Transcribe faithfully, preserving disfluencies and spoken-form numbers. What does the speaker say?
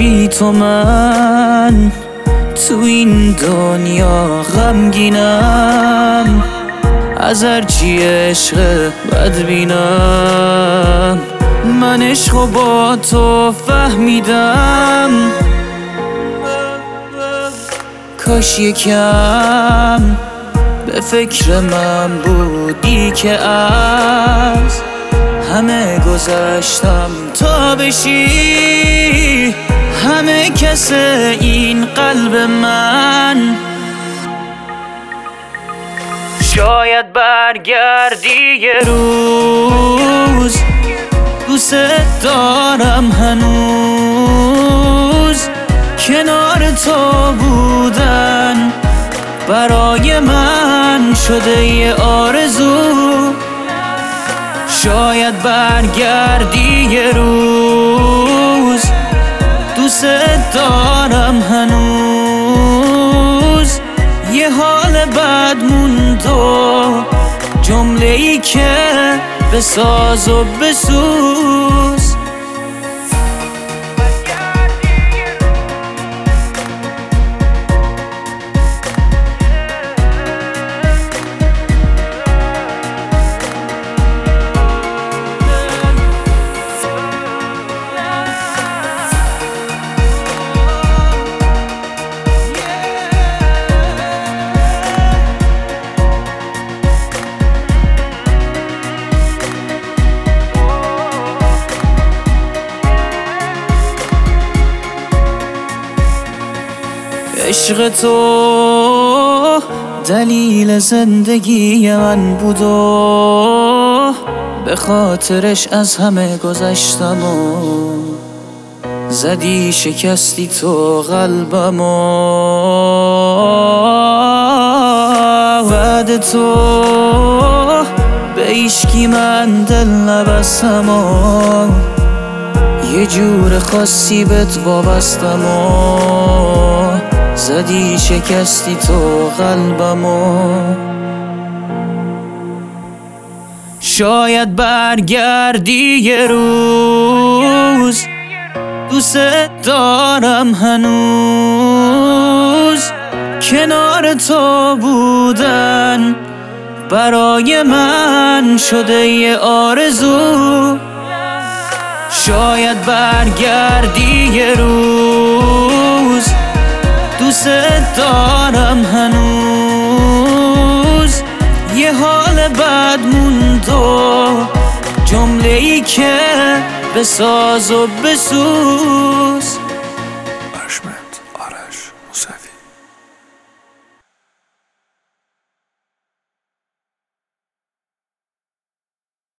بی تو من تو این دنیا غمگینم، از هرچی عشق بد بینم. من عشقو با تو فهمیدم، کاش یکم به فکر من بودی که از همه گذشتم تا بشی همه کس این قلب من. شاید برگردی یه روز، دوست دارم هنوز کنار تو بودن برای من شده یه آرزو. شاید برگردی یه روز، دوست دارم هنوز یه حال بد موند و جمله ای که بساز و بسوز. عشق تو دلیل زندگی من بود و به خاطرش از همه گذشتم و زدی شکستی تو قلبم و بعد تو به هیچکی من دل نبستم و یه جور خاصی بهت وابستم و زدی شکستی تو قلبمو. شاید برگردی یه روز، دوست دارم هنوز کنار تو بودن برای من شده یه آرزو. شاید برگردی یه روز، دوست دارم هنوز یه حال بد موند و جمله ای که بساز و بسوز. آرش آرش موسوی